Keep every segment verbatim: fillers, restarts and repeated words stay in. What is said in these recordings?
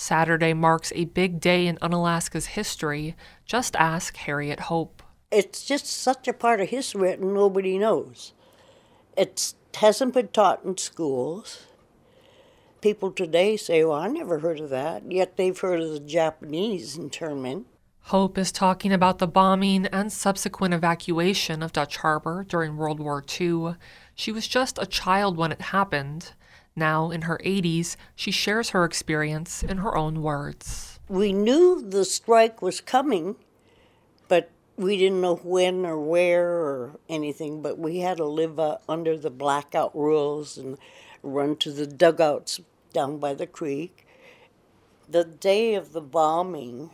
Saturday marks a big day in Unalaska's history. Just ask Harriet Hope. It's just such a part of history that nobody knows. It hasn't been taught in schools. People today say, well, I never heard of that, yet they've heard of the Japanese internment. Hope is talking about the bombing and subsequent evacuation of Dutch Harbor during World War Two. She was just a child when it happened. Now, in her eighties, she shares her experience in her own words. We knew the strike was coming, but we didn't know when or where or anything, but we had to live uh, under the blackout rules and run to the dugouts down by the creek. The day of the bombing,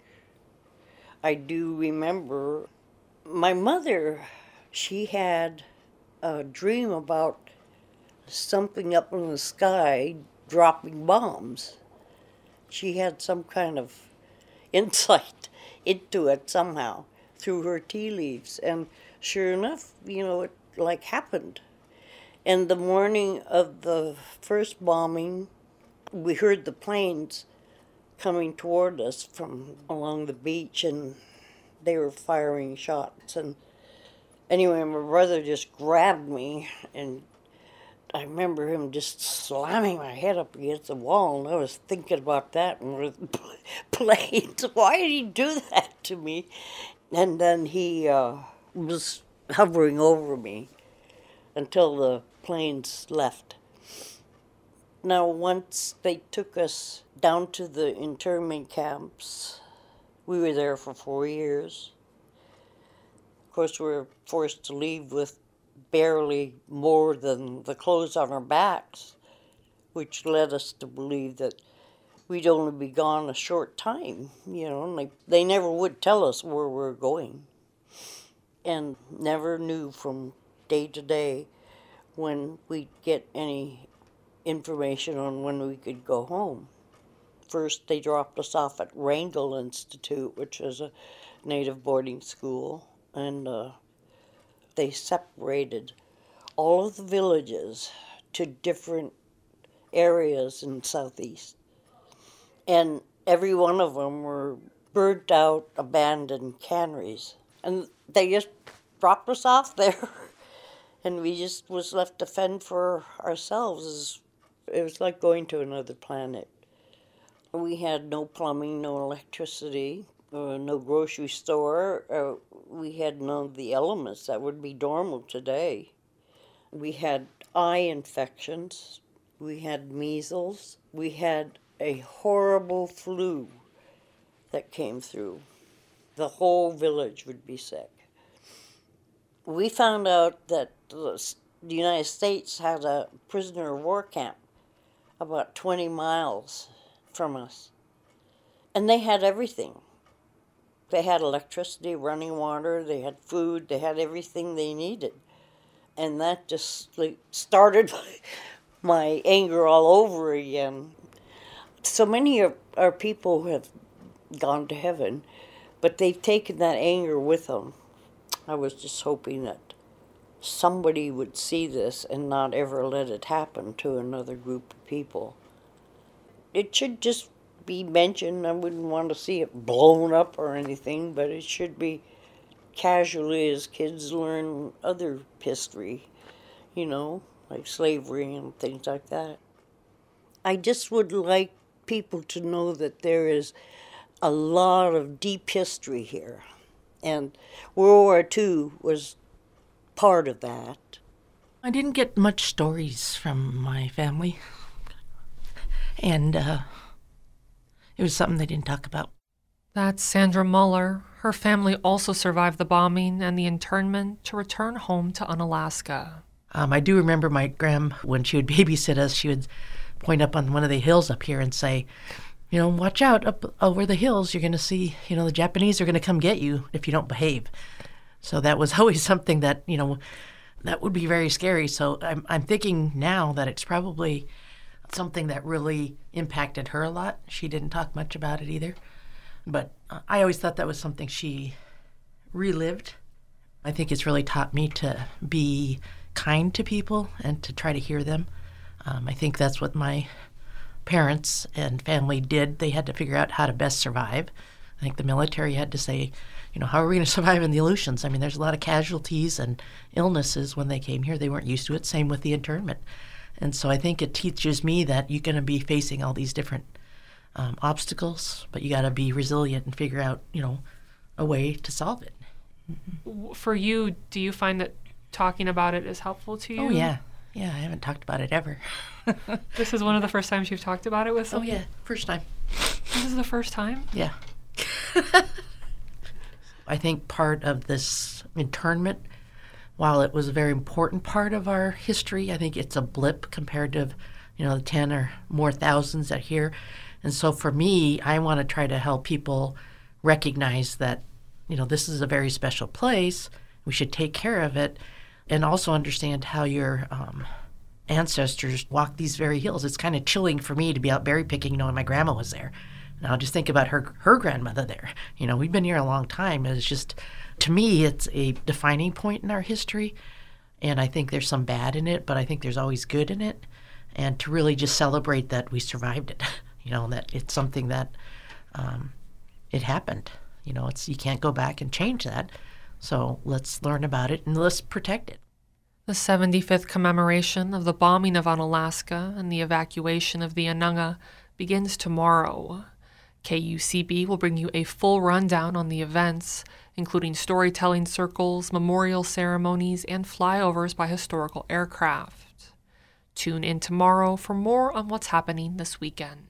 I do remember my mother, she had a dream about something up in the sky dropping bombs. She had some kind of insight into it somehow through her tea leaves. And sure enough, you know, it like happened. And the morning of the first bombing, we heard the planes coming toward us from along the beach, and they were firing shots. And anyway, my brother just grabbed me, and I remember him just slamming my head up against the wall, and I was thinking about that and with planes. Why did he do that to me? And then he uh, was hovering over me until the planes left. Now, once they took us down to the internment camps, we were there for four years. Of course, we were forced to leave with barely more than the clothes on our backs, which led us to believe that we'd only be gone a short time, you know, and they, they never would tell us where we were going. And never knew from day to day when we'd get any information on when we could go home. First, they dropped us off at Wrangell Institute, which is a native boarding school, and uh, they separated all of the villages to different areas in Southeast. And every one of them were burnt out, abandoned canneries. And they just dropped us off there. And we just was left to fend for ourselves. It was like going to another planet. We had no plumbing, no electricity, uh, no grocery store. Uh, we had none of the elements that would be normal today. We had eye infections. We had measles. We had a horrible flu that came through. The whole village would be sick. We found out that the United States had a prisoner of war camp about twenty miles from us. And they had everything. They had electricity, running water, they had food, they had everything they needed. And that just like, started my anger all over again. So many of our people have gone to heaven, but they've taken that anger with them. I was just hoping that somebody would see this and not ever let it happen to another group of people. It should just be mentioned. I wouldn't want to see it blown up or anything, but it should be casually as kids learn other history, you know, like slavery and things like that. I just would like people to know that there is a lot of deep history here. And World War Two was part of that. I didn't get much stories from my family. And uh, it was something they didn't talk about. That's Sandra Muller. Her family also survived the bombing and the internment to return home to Unalaska. Um, I do remember my gram, when she would babysit us, she would point up on one of the hills up here and say, you know, watch out, up over the hills, you're going to see, you know, the Japanese are going to come get you if you don't behave. So that was always something that, you know, that would be very scary. So I'm, I'm thinking now that it's probably something that really impacted her a lot. She didn't talk much about it either. But I always thought that was something she relived. I think it's really taught me to be kind to people and to try to hear them. Um, I think that's what my parents and family did. They had to figure out how to best survive. I think the military had to say, you know, how are we going to survive in the Aleutians? I mean, there's a lot of casualties and illnesses when they came here. They weren't used to it. Same with the internment. And so I think it teaches me that you're going to be facing all these different um, obstacles, but you got to be resilient and figure out, you know, a way to solve it. W- For you, do you find that talking about it is helpful to you? Oh, yeah. Yeah, I haven't talked about it ever. This is one of the first times you've talked about it with Oh, someone? yeah, first time. This is the first time? Yeah. I think part of this internment, while it was a very important part of our history, I think it's a blip compared to, you know, the ten or more thousands that are here. And so for me, I want to try to help people recognize that, you know, this is a very special place. We should take care of it, and also understand how your um, ancestors walked these very hills. It's kind of chilling for me to be out berry picking knowing my grandma was there. Now just think about her her grandmother there. You know, we've been here a long time. And it's just, to me, it's a defining point in our history. And I think there's some bad in it, but I think there's always good in it. And to really just celebrate that we survived it, you know, that it's something that um, it happened. You know, it's you can't go back and change that. So let's learn about it and let's protect it. The seventy-fifth commemoration of the bombing of Unalaska and the evacuation of the Anunga begins tomorrow. K U C B will bring you a full rundown on the events, including storytelling circles, memorial ceremonies, and flyovers by historical aircraft. Tune in tomorrow for more on what's happening this weekend.